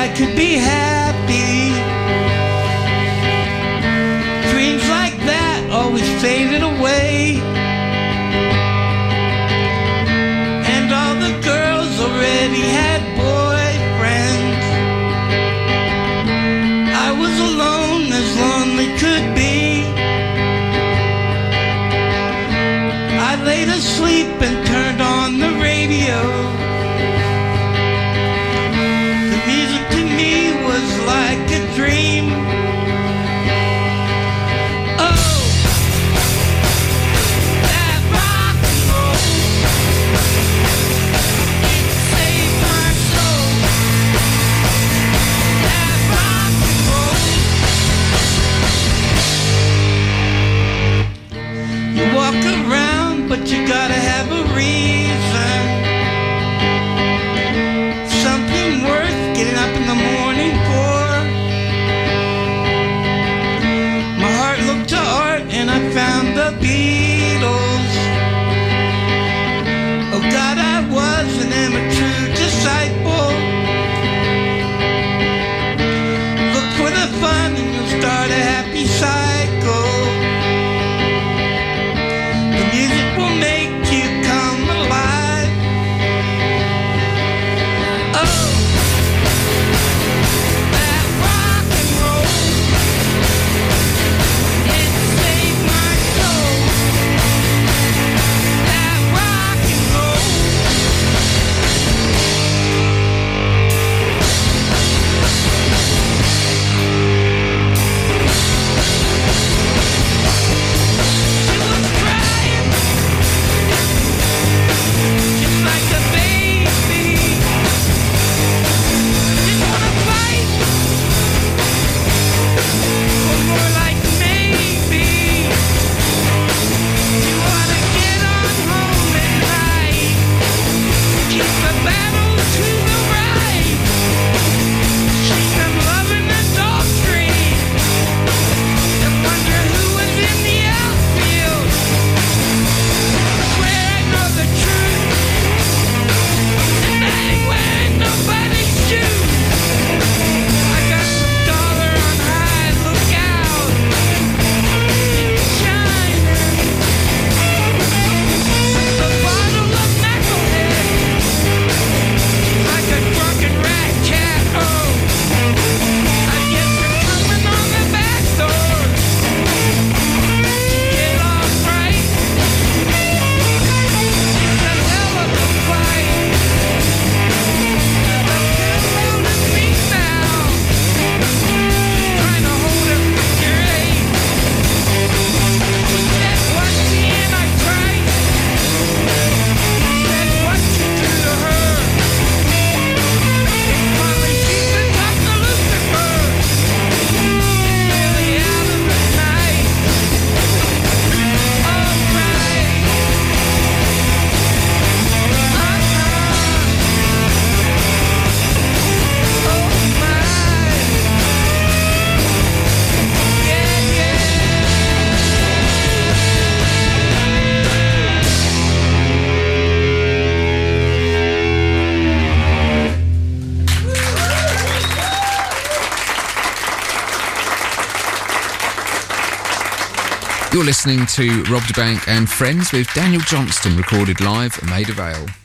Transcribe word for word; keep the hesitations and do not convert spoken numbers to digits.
I could be happy. Dreams like that always faded away, and all the girls already had boyfriends. I was alone, as lonely could be. I laid asleep and turned on the radio. The music to me was like a dream. Oh, that rock and roll, it saved my soul. That rock and roll. You walk around, but you gotta have a reason. Something worth getting up in the morning for. My heart looked to art and I found the Beatles. Oh God, I was and am a true disciple. Look for the fun and you'll start a happy cycle. The music will make you come alive. Oh, that rock and roll, it saved my soul. That rock and roll. She was crying just like a baby. Didn't wanna fight, or more like maybe. You wanna get on home at night, keep the battle to the right. She's been loving the dog street and wonder who was in the outfield. Swear I know the truth, and I ain't wearing nobody's shoes. I got some dollar on high, look out, it's shining. The bottle of knucklehead, like a drunken rat cat. Oh, I guess they're coming on the back door to get off right. It's a hell of a fight. The pillow to me now, trying to hold her figure eight. She said what the Antichrist said what you do to her. Finally she's been talking to Lucifer. It's really out of the night. All right. Uh-huh. Oh my. Yeah, yeah. You're listening to Rob DeBank and Friends with Daniel Johnston, recorded live at Maida Vale.